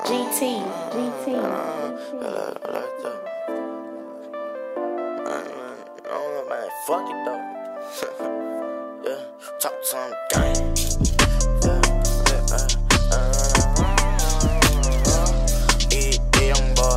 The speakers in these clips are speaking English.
Fuck it though. Yeah, talk some game. Young boy.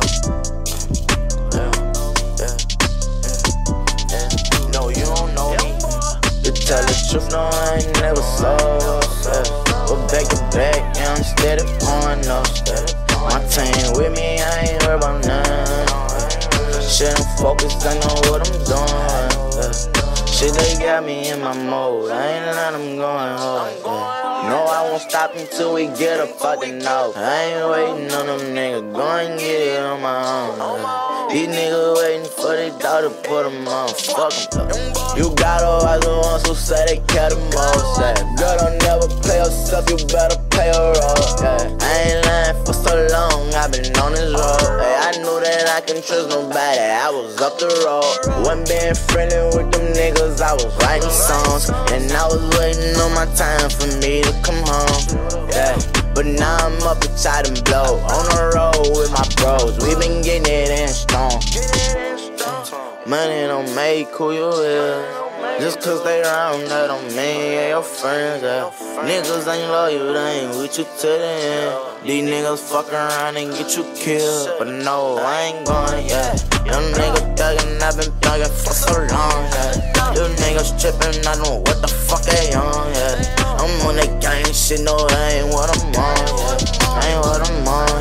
No, you don't know me. To tell the truth, no, I ain't never sold. But back to back, yeah, I'm steady pouring up. My team with me, I ain't worried about none. Shit, I'm focused, I know what I'm doing. Shit, they got me in my mode, I ain't let them going hard. No, I won't stop until we get a fucking out. I ain't waiting on them niggas, go and get it on my own. These niggas waiting for their daughter to put them on, fuck them. You gotta watch the ones who say they care the most. Girl, don't never play yourself, you better pay a role. I ain't lying for so long, I've been on this road. I knew that I couldn't trust nobody, I was up the road. Wasn't being friendly with them niggas, I was writing songs. And I was waiting on my time for me to come home. But now I'm up and tired and blow. On the road with my bros, we been getting it in stone. Money don't make who you is. Just cause they around, that don't mean yeah, your friends. Niggas ain't loyal, they ain't with you to the end. These niggas fuck around and get you killed. But no, I ain't going, Young nigga thuggin', I been thuggin' for so long, You niggas trippin', I know what the fuck they on, I'm on that gang shit, no, that ain't what I'm on, I ain't what I'm on,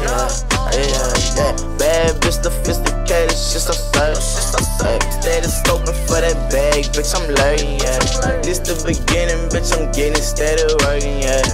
Bad bitch, sophisticated, shit so safe. Steady scoping for that bag, bitch, I'm lurking, This the beginning, bitch, I'm getting steady working,